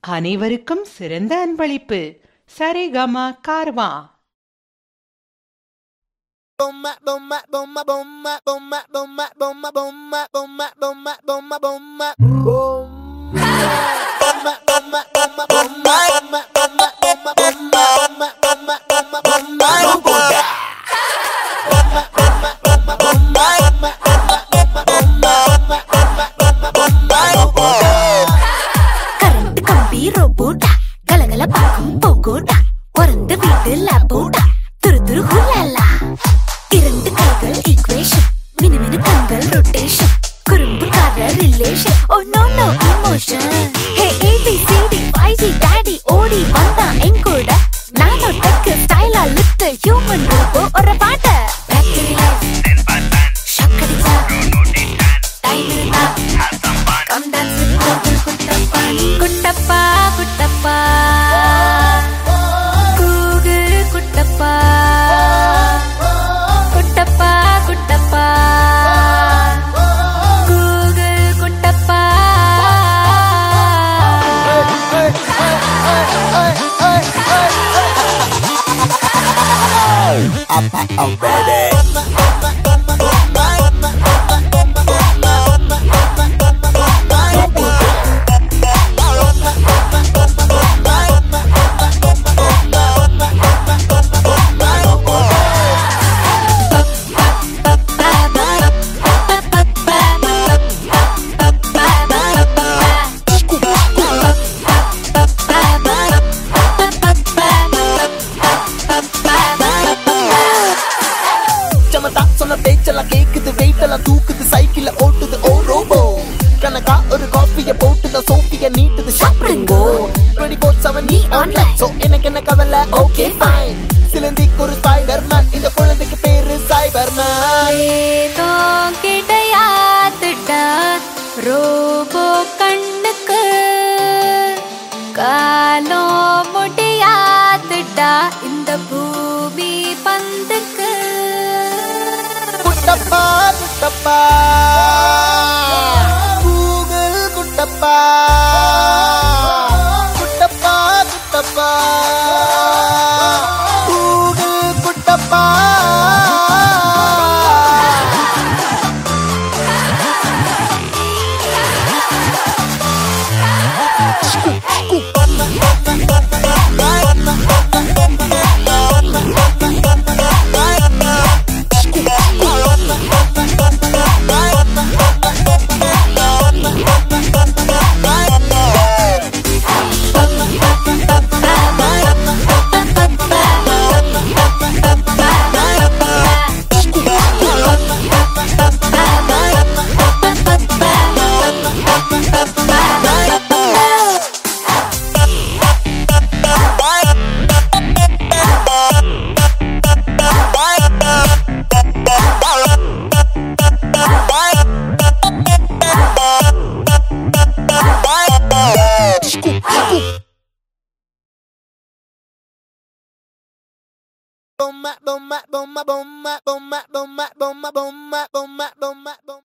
அனைவருக்கும் சிறந்த அன்பளிப்பு. சரிகம கார்வா. கலகல பாக்கும் போகோடா பொறந்த வீட்டுல போடா துரு துரு ஹுலாலா இரண்டு கைகள் ஈக்குவேஷன் மினுமினு கண்கள் ரொட்டேஷன் குறும்புக்கார relation oh no no emotion hey A B C D வைஜி டாடி ஓடி வந்தா என் கூட நானோ டக்கு ஸ்டைலா லிஃப்ட் ஹியூமன் ரோபோ ஒரு பாட்ட பேட்டரி லைஃப் ஷக்கடிச்சா டைம் இருந்தா come dance with Kuttappa Kuttappa Kuttappa Google Kuttappa Kuttappa Kuttappa Google Kuttappa I'm ready. பேச்சல கேக்குது வெயிட்டல தூக்குது சைக்கிள்ல ஓட்டுது ஓ ரோபோ கணக்கா ஒரு காஃபிய போட்டுத சோஃபிய நீட்டுது ஷாப்பிங்கோ 24/7 நீ ஆன்லைன் சோ எனக்கு என்ன கவலை ஓகே ஃபைன் சிலந்திக்கு ஒரு ஸ்பைடர்மேன் இந்த குழந்தைக்கு பேரு சைபர்மேன் ஏதோ கிடையாதுடா ரோபோ கண்ணுக்கு காலோ முடியாதுடா இந்த பூமி பந்துக்கு Kuttappa Kuttappa Google Kuttappa Kuttappa Kuttappa Google Kuttappa Bomba, bomba, bomba, bomba, bomba, bomba, bomba, bomba, bomba, bomba, bomba.